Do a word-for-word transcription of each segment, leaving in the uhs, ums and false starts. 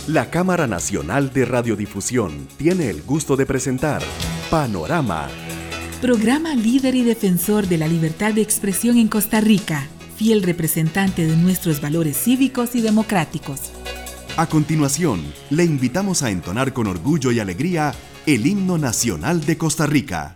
La Cámara Nacional de Radiodifusión tiene el gusto de presentar Panorama. Programa líder y defensor de la libertad de expresión en Costa Rica, fiel representante de nuestros valores cívicos y democráticos. A continuación, le invitamos a entonar con orgullo y alegría el himno nacional de Costa Rica.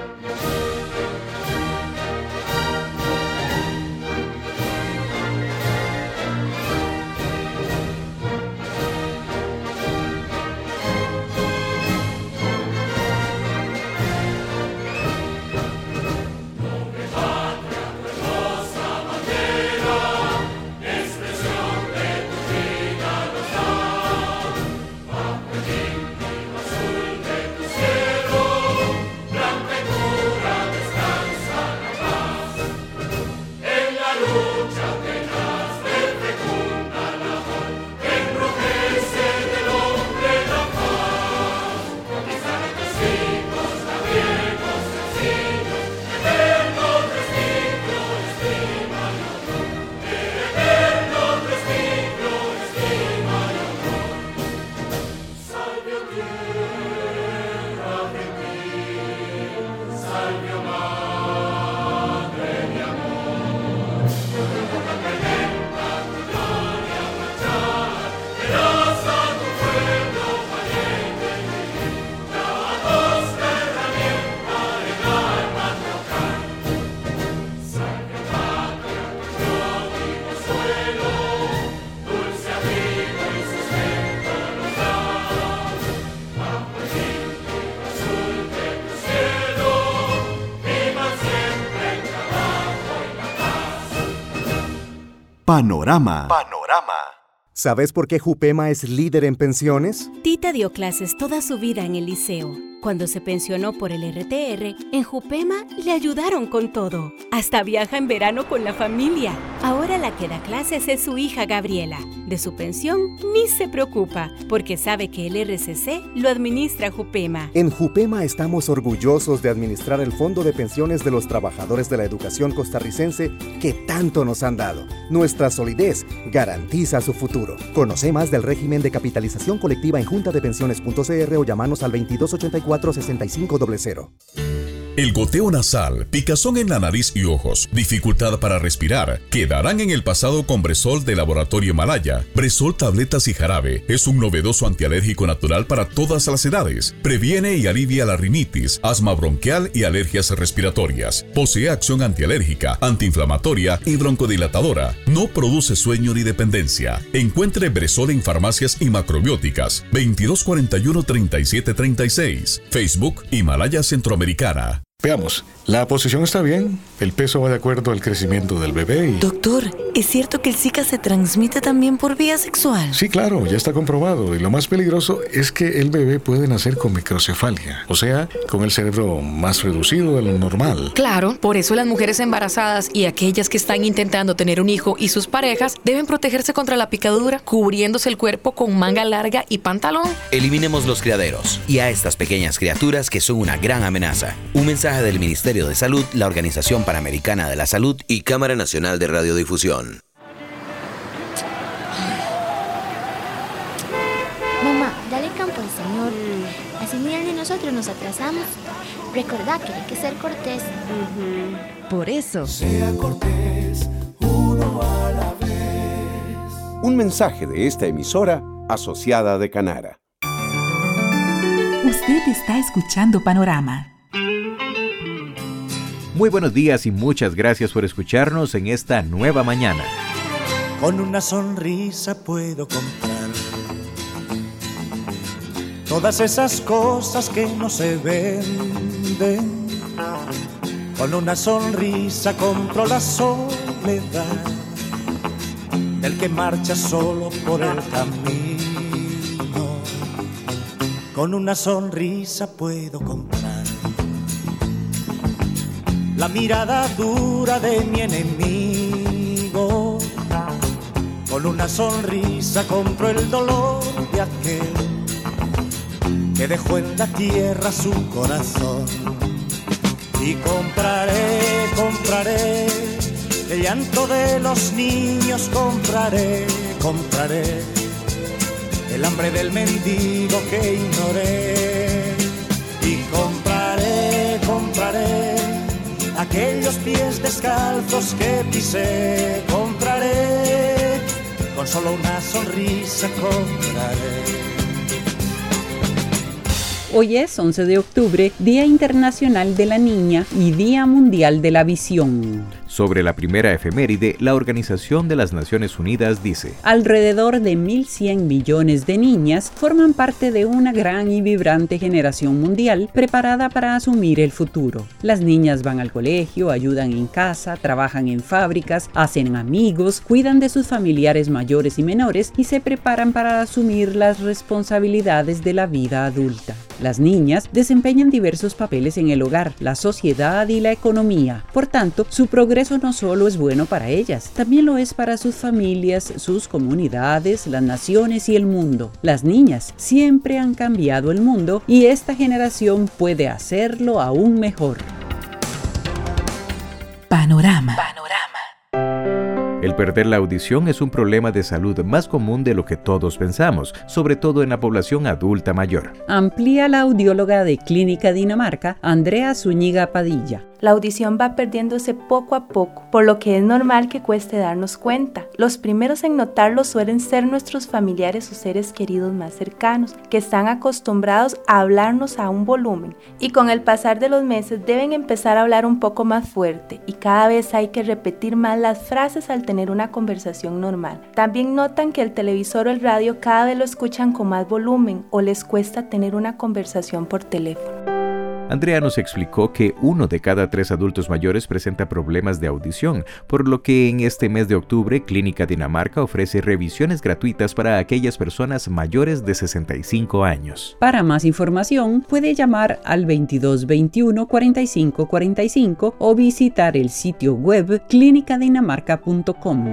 Panorama. Panorama. ¿Sabes por qué Jupema es líder en pensiones? Tita dio clases toda su vida en el liceo. Cuando se pensionó por el R T R, en Jupema le ayudaron con todo. Hasta viaja en verano con la familia. Ahora la que da clases es su hija Gabriela. De su pensión ni se preocupa, porque sabe que el R C C lo administra Jupema. En Jupema estamos orgullosos de administrar el Fondo de Pensiones de los Trabajadores de la Educación Costarricense que tanto nos han dado. Nuestra solidez garantiza su futuro. Conoce más del régimen de capitalización colectiva en junta de pensiones punto c r o llamanos al veintidós ochenta y cuatro sesenta y cinco cero cero. El goteo nasal, picazón en la nariz y ojos, dificultad para respirar, quedarán en el pasado con Bresol de Laboratorio Himalaya. Bresol tabletas y jarabe es un novedoso antialérgico natural para todas las edades. Previene y alivia la rinitis, asma bronquial y alergias respiratorias. Posee acción antialérgica, antiinflamatoria y broncodilatadora. No produce sueño ni dependencia. Encuentre Bresol en farmacias y macrobióticas. veintidós cuarenta y uno treinta y siete treinta y seis. Facebook Himalaya Centroamericana. Veamos, la posición está bien, el peso va de acuerdo al crecimiento del bebé y... Doctor, ¿es cierto que el Zika se transmite también por vía sexual? Sí, claro, ya está comprobado, y lo más peligroso es que el bebé puede nacer con microcefalia, o sea, con el cerebro más reducido de lo normal. Claro, por eso las mujeres embarazadas y aquellas que están intentando tener un hijo y sus parejas deben protegerse contra la picadura, cubriéndose el cuerpo con manga larga y pantalón. Eliminemos los criaderos y a estas pequeñas criaturas que son una gran amenaza. Un mensaje del Ministerio de Salud, la Organización Panamericana de la Salud y Cámara Nacional de Radiodifusión. Mamá, dale campo al Señor. Así ni él ni nosotros nos atrasamos. Recordá que hay que ser cortés. Uh-huh. Por eso. Sea cortés, uno a la vez. Un mensaje de esta emisora asociada de Canara. Usted está escuchando Panorama. Muy buenos días y muchas gracias por escucharnos en esta nueva mañana. Con una sonrisa puedo comprar todas esas cosas que no se venden. Con una sonrisa compro la soledad del que marcha solo por el camino. Con una sonrisa puedo comprar la mirada dura de mi enemigo. Con una sonrisa compro el dolor de aquel que dejó en la tierra su corazón. Y compraré, compraré el llanto de los niños, compraré, compraré el hambre del mendigo que ignoré. Y compraré, compraré aquellos pies descalzos que pisé. Compraré, con solo una sonrisa compraré. Hoy es once de octubre, Día Internacional de la Niña y Día Mundial de la Visión. Sobre la primera efeméride, la Organización de las Naciones Unidas dice: alrededor de mil cien millones de niñas forman parte de una gran y vibrante generación mundial preparada para asumir el futuro. Las niñas van al colegio, ayudan en casa, trabajan en fábricas, hacen amigos, cuidan de sus familiares mayores y menores y se preparan para asumir las responsabilidades de la vida adulta. Las niñas desempeñan diversos papeles en el hogar, la sociedad y la economía. Por tanto, su progreso no solo es bueno para ellas, también lo es para sus familias, sus comunidades, las naciones y el mundo. Las niñas siempre han cambiado el mundo y esta generación puede hacerlo aún mejor. Panorama. El perder la audición es un problema de salud más común de lo que todos pensamos, sobre todo en la población adulta mayor. Amplía la audióloga de Clínica Dinamarca, Andrea Zúñiga Padilla. La audición va perdiéndose poco a poco, por lo que es normal que cueste darnos cuenta. Los primeros en notarlo suelen ser nuestros familiares o seres queridos más cercanos, que están acostumbrados a hablarnos a un volumen y con el pasar de los meses deben empezar a hablar un poco más fuerte y cada vez hay que repetir más las frases al tener una conversación normal. También notan que el televisor o el radio cada vez lo escuchan con más volumen o les cuesta tener una conversación por teléfono. Andrea nos explicó que uno de cada tres adultos mayores presenta problemas de audición, por lo que en este mes de octubre Clínica Dinamarca ofrece revisiones gratuitas para aquellas personas mayores de sesenta y cinco años. Para más información puede llamar al veintidós veintiuno cuarenta y cinco cuarenta y cinco o visitar el sitio web clínica dinamarca punto com.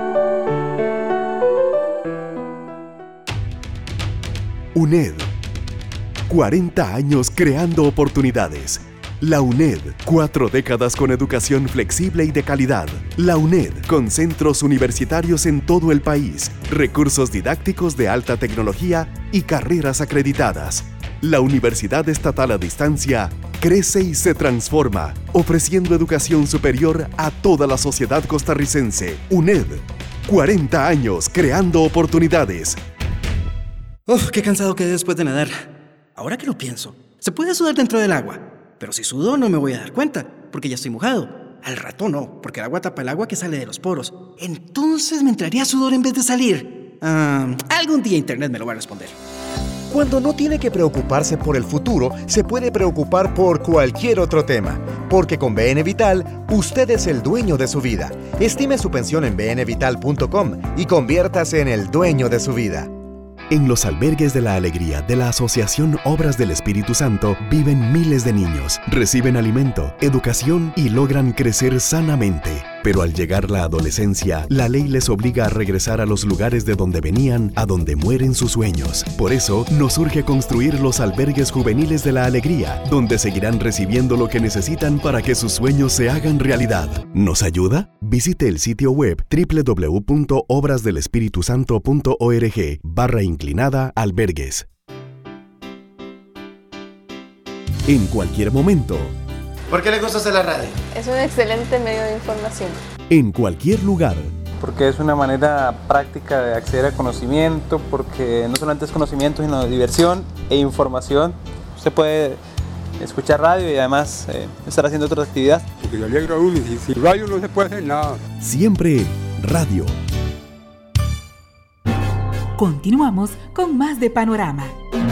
U N E D. cuarenta años creando oportunidades. La U N E D, cuatro décadas con educación flexible y de calidad. La U N E D, con centros universitarios en todo el país, recursos didácticos de alta tecnología y carreras acreditadas. La Universidad Estatal a Distancia crece y se transforma, ofreciendo educación superior a toda la sociedad costarricense. U N E D, cuarenta años creando oportunidades. Uf, qué cansado quedé después de nadar. Ahora que lo pienso, se puede sudar dentro del agua, pero si sudo no me voy a dar cuenta, porque ya estoy mojado. Al rato no, porque el agua tapa el agua que sale de los poros. Entonces me entraría sudor en vez de salir. Ah, algún día Internet me lo va a responder. Cuando no tiene que preocuparse por el futuro, se puede preocupar por cualquier otro tema. Porque con B N Vital, usted es el dueño de su vida. Estime su pensión en b n vital punto com y conviértase en el dueño de su vida. En los albergues de la alegría de la Asociación Obras del Espíritu Santo viven miles de niños, reciben alimento, educación y logran crecer sanamente. Pero al llegar la adolescencia, la ley les obliga a regresar a los lugares de donde venían, a donde mueren sus sueños. Por eso, nos urge construir los albergues juveniles de la alegría, donde seguirán recibiendo lo que necesitan para que sus sueños se hagan realidad. ¿Nos ayuda? Visite el sitio web doble u doble u doble u punto obras del espíritu santo punto org barra inclinada albergues. En cualquier momento. ¿Por qué le gusta hacer la radio? Es un excelente medio de información. En cualquier lugar. Porque es una manera práctica de acceder al conocimiento, porque no solamente es conocimiento, sino diversión e información. Usted puede escuchar radio y además eh, estar haciendo otras actividades. Porque le alegra a uno y sin radio no se puede hacer nada. Siempre radio. Continuamos con más de Panorama.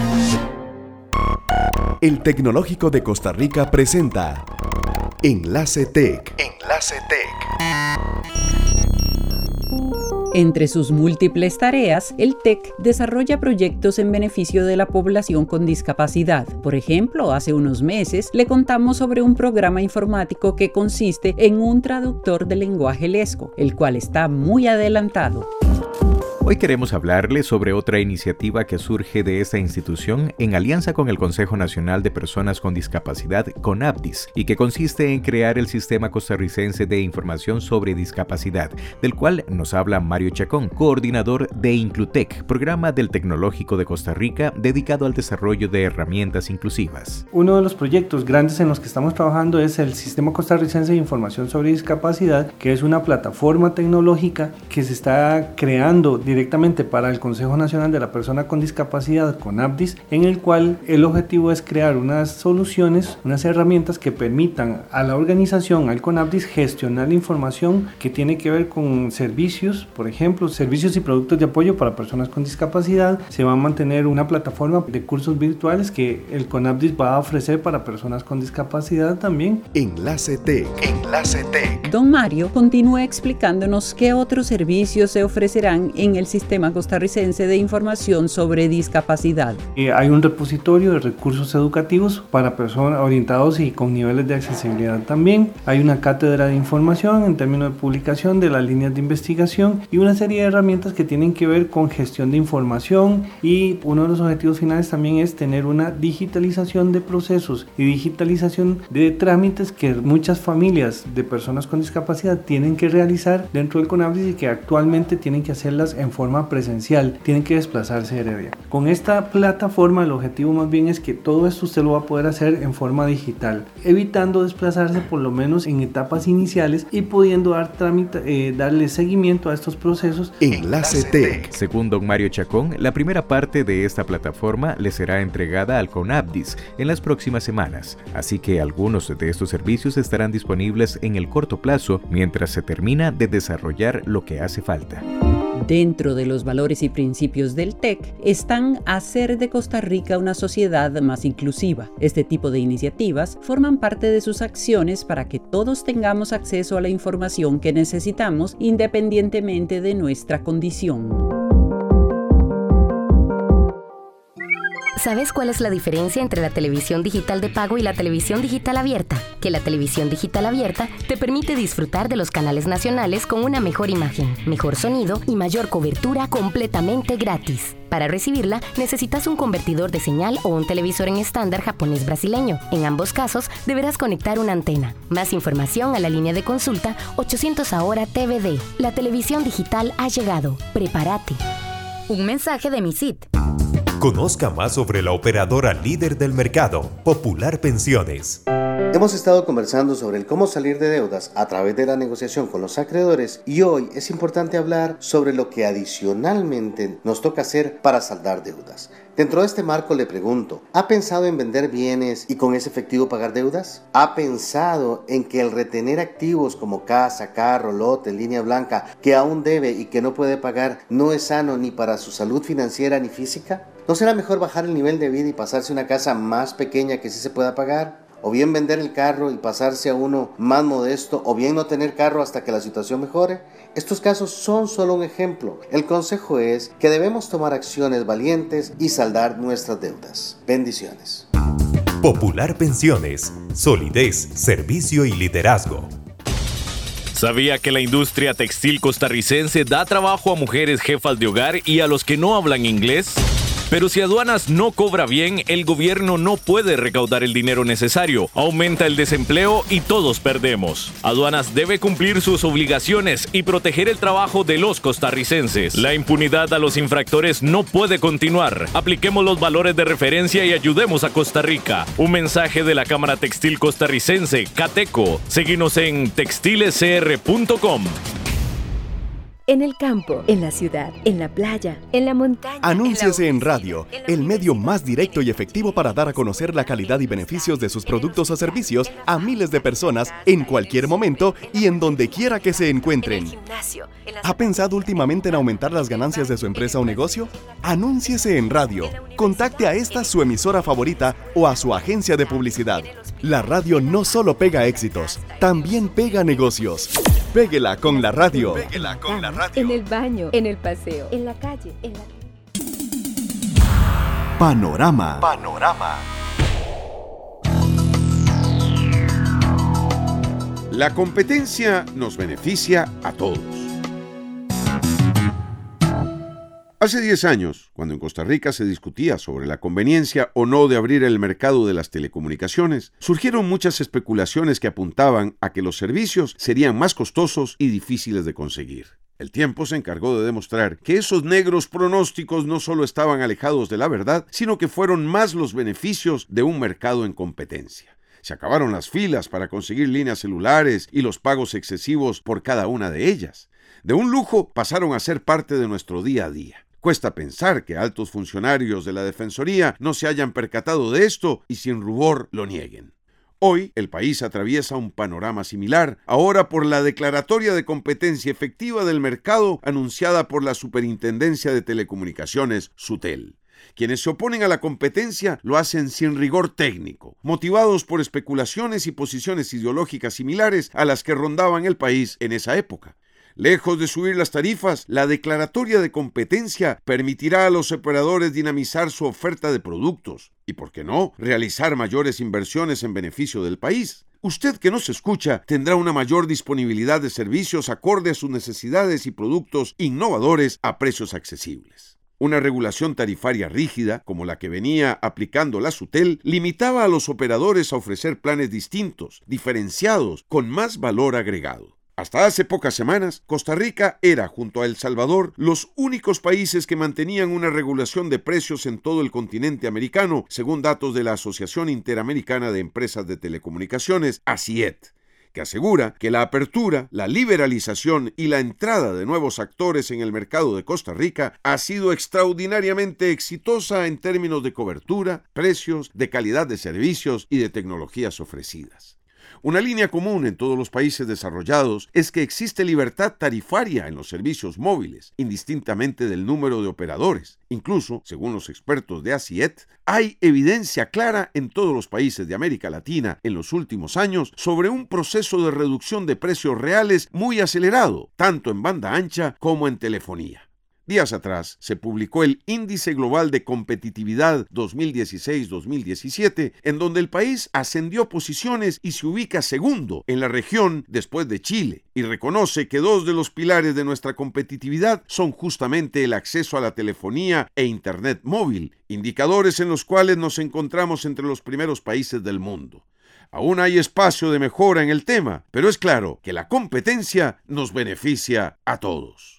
El Tecnológico de Costa Rica presenta Enlace Tech. Enlace Tech. Entre sus múltiples tareas, el T E C desarrolla proyectos en beneficio de la población con discapacidad. Por ejemplo, hace unos meses le contamos sobre un programa informático que consiste en un traductor de lenguaje lesco, el cual está muy adelantado. Hoy queremos hablarles sobre otra iniciativa que surge de esta institución en alianza con el Consejo Nacional de Personas con Discapacidad, CONAPDIS, y que consiste en crear el Sistema Costarricense de Información sobre Discapacidad, del cual nos habla Mario Chacón, coordinador de Inclutec, programa del Tecnológico de Costa Rica dedicado al desarrollo de herramientas inclusivas. Uno de los proyectos grandes en los que estamos trabajando es el Sistema Costarricense de Información sobre Discapacidad, que es una plataforma tecnológica que se está creando directamente para el Consejo Nacional de la Persona con Discapacidad, CONAPDIS, en el cual el objetivo es crear unas soluciones, unas herramientas que permitan a la organización, al CONAPDIS, gestionar la información que tiene que ver con servicios, por ejemplo, servicios y productos de apoyo para personas con discapacidad. Se va a mantener una plataforma de cursos virtuales que el CONAPDIS va a ofrecer para personas con discapacidad también. Enlace Tech. Enlace Tech. Don Mario continúa explicándonos qué otros servicios se ofrecerán en el Sistema Costarricense de Información sobre Discapacidad. Eh, hay un repositorio de recursos educativos para personas orientados y con niveles de accesibilidad también. Hay una cátedra de información en términos de publicación de las líneas de investigación y una serie de herramientas que tienen que ver con gestión de información, y uno de los objetivos finales también es tener una digitalización de procesos y digitalización de trámites que muchas familias de personas con discapacidad tienen que realizar dentro del CONAPDIS y que actualmente tienen que hacerlas en forma presencial, tienen que desplazarse de Heredia. Con esta plataforma el objetivo más bien es que todo esto usted lo va a poder hacer en forma digital, evitando desplazarse por lo menos en etapas iniciales y pudiendo dar trámite, eh, darle seguimiento a estos procesos. Enlace Tech. Según don Mario Chacón, la primera parte de esta plataforma le será entregada al CONAPDIS en las próximas semanas, así que algunos de estos servicios estarán disponibles en el corto plazo mientras se termina de desarrollar lo que hace falta. Dentro de los valores y principios del T E C están hacer de Costa Rica una sociedad más inclusiva. Este tipo de iniciativas forman parte de sus acciones para que todos tengamos acceso a la información que necesitamos independientemente de nuestra condición. ¿Sabes cuál es la diferencia entre la televisión digital de pago y la televisión digital abierta? Que la televisión digital abierta te permite disfrutar de los canales nacionales con una mejor imagen, mejor sonido y mayor cobertura completamente gratis. Para recibirla, necesitas un convertidor de señal o un televisor en estándar japonés brasileño. En ambos casos, deberás conectar una antena. Más información a la línea de consulta ochocientos ahora T V D. La televisión digital ha llegado. Prepárate. Un mensaje de MISIT. Conozca más sobre la operadora líder del mercado, Popular Pensiones. Hemos estado conversando sobre el cómo salir de deudas a través de la negociación con los acreedores y hoy es importante hablar sobre lo que adicionalmente nos toca hacer para saldar deudas. Dentro de este marco le pregunto, ¿ha pensado en vender bienes y con ese efectivo pagar deudas? ¿Ha pensado en que el retener activos como casa, carro, lote, línea blanca que aún debe y que no puede pagar no es sano ni para su salud financiera ni física? ¿No será mejor bajar el nivel de vida y pasarse a una casa más pequeña que sí se pueda pagar? ¿O bien vender el carro y pasarse a uno más modesto? ¿O bien no tener carro hasta que la situación mejore? Estos casos son solo un ejemplo. El consejo es que debemos tomar acciones valientes y saldar nuestras deudas. Bendiciones. Popular Pensiones. Solidez, servicio y liderazgo. ¿Sabía que la industria textil costarricense da trabajo a mujeres jefas de hogar y a los que no hablan inglés? Pero si aduanas no cobra bien, el gobierno no puede recaudar el dinero necesario, aumenta el desempleo y todos perdemos. Aduanas debe cumplir sus obligaciones y proteger el trabajo de los costarricenses. La impunidad a los infractores no puede continuar. Apliquemos los valores de referencia y ayudemos a Costa Rica. Un mensaje de la Cámara Textil Costarricense, Cateco. Síguenos en textiles c r punto com. En el campo, en la ciudad, en la playa, en la montaña. Anúnciese en radio, el medio más directo y efectivo para dar a conocer la calidad y beneficios de sus productos o servicios a miles de personas en cualquier momento y en donde quiera que se encuentren. ¿Ha pensado últimamente en aumentar las ganancias de su empresa o negocio? Anúnciese en radio. Contacte a esta su emisora favorita o a su agencia de publicidad. La radio no solo pega éxitos, también pega negocios. Péguela con la radio. Péguela con la radio. En el baño, en el paseo, en la calle, en la... Panorama. Panorama. La competencia nos beneficia a todos. Hace diez años, cuando en Costa Rica se discutía sobre la conveniencia o no de abrir el mercado de las telecomunicaciones, surgieron muchas especulaciones que apuntaban a que los servicios serían más costosos y difíciles de conseguir. El tiempo se encargó de demostrar que esos negros pronósticos no solo estaban alejados de la verdad, sino que fueron más los beneficios de un mercado en competencia. Se acabaron las filas para conseguir líneas celulares y los pagos excesivos por cada una de ellas. De un lujo pasaron a ser parte de nuestro día a día. Cuesta pensar que altos funcionarios de la Defensoría no se hayan percatado de esto y sin rubor lo nieguen. Hoy, el país atraviesa un panorama similar, ahora por la declaratoria de competencia efectiva del mercado anunciada por la Superintendencia de Telecomunicaciones, SUTEL. Quienes se oponen a la competencia lo hacen sin rigor técnico, motivados por especulaciones y posiciones ideológicas similares a las que rondaban el país en esa época. Lejos de subir las tarifas, la declaratoria de competencia permitirá a los operadores dinamizar su oferta de productos y, ¿por qué no?, realizar mayores inversiones en beneficio del país. Usted que nos escucha tendrá una mayor disponibilidad de servicios acorde a sus necesidades y productos innovadores a precios accesibles. Una regulación tarifaria rígida, como la que venía aplicando la SUTEL, limitaba a los operadores a ofrecer planes distintos, diferenciados, con más valor agregado. Hasta hace pocas semanas, Costa Rica era, junto a El Salvador, los únicos países que mantenían una regulación de precios en todo el continente americano, según datos de la Asociación Interamericana de Empresas de Telecomunicaciones, A C I E T, que asegura que la apertura, la liberalización y la entrada de nuevos actores en el mercado de Costa Rica ha sido extraordinariamente exitosa en términos de cobertura, precios, de calidad de servicios y de tecnologías ofrecidas. Una línea común en todos los países desarrollados es que existe libertad tarifaria en los servicios móviles, indistintamente del número de operadores. Incluso, según los expertos de A C I E T, hay evidencia clara en todos los países de América Latina en los últimos años sobre un proceso de reducción de precios reales muy acelerado, tanto en banda ancha como en telefonía. Días atrás se publicó el Índice Global de Competitividad dos mil dieciséis dos mil diecisiete, en donde el país ascendió posiciones y se ubica segundo en la región después de Chile, y reconoce que dos de los pilares de nuestra competitividad son justamente el acceso a la telefonía e Internet móvil, indicadores en los cuales nos encontramos entre los primeros países del mundo. Aún hay espacio de mejora en el tema, pero es claro que la competencia nos beneficia a todos.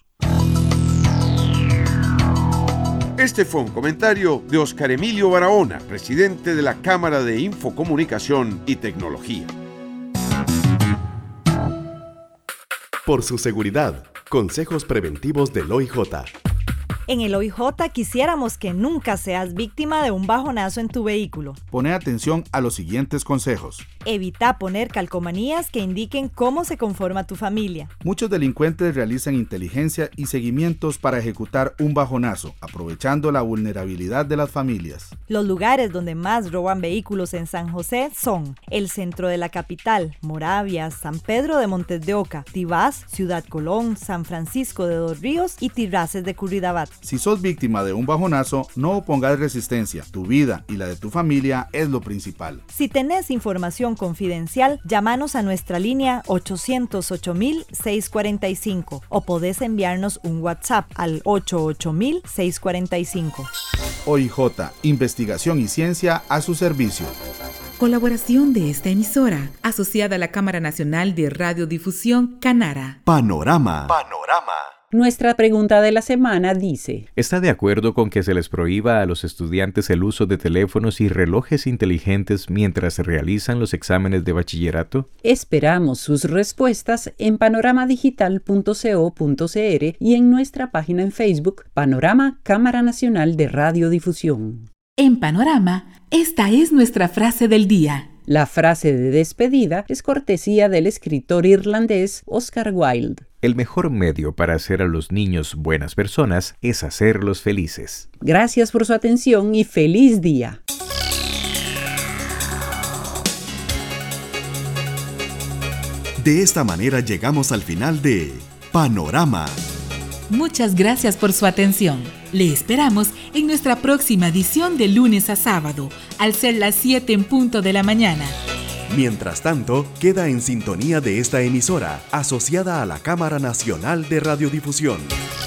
Este fue un comentario de Oscar Emilio Barahona, presidente de la Cámara de Infocomunicación y Tecnología. Por su seguridad, consejos preventivos del O I J. En el O I J quisiéramos que nunca seas víctima de un bajonazo en tu vehículo. Pone atención a los siguientes consejos. Evita poner calcomanías que indiquen cómo se conforma tu familia. Muchos delincuentes realizan inteligencia y seguimientos para ejecutar un bajonazo, aprovechando la vulnerabilidad de las familias. Los lugares donde más roban vehículos en San José son el centro de la capital, Moravia, San Pedro de Montes de Oca, Tibás, Ciudad Colón, San Francisco de Dos Ríos y Tirraces de Curridabat. Si sos víctima de un bajonazo, no opongas resistencia. Tu vida y la de tu familia es lo principal. Si tenés información confidencial, llámanos a nuestra línea ochocientos ocho mil seiscientos cuarenta y cinco o podés enviarnos un WhatsApp al ochenta y ocho mil seiscientos cuarenta y cinco. O I J, investigación y ciencia a su servicio. Colaboración de esta emisora, asociada a la Cámara Nacional de Radiodifusión, Canara. Panorama. Panorama. Nuestra pregunta de la semana dice: ¿está de acuerdo con que se les prohíba a los estudiantes el uso de teléfonos y relojes inteligentes mientras realizan los exámenes de bachillerato? Esperamos sus respuestas en panorama digital punto co punto cr y en nuestra página en Facebook, Panorama Cámara Nacional de Radiodifusión. En Panorama, esta es nuestra frase del día. La frase de despedida es cortesía del escritor irlandés Oscar Wilde. El mejor medio para hacer a los niños buenas personas es hacerlos felices. Gracias por su atención y feliz día. De esta manera llegamos al final de Panorama. Muchas gracias por su atención. Le esperamos en nuestra próxima edición de lunes a sábado, al ser las siete en punto de la mañana. Mientras tanto, queda en sintonía de esta emisora, asociada a la Cámara Nacional de Radiodifusión.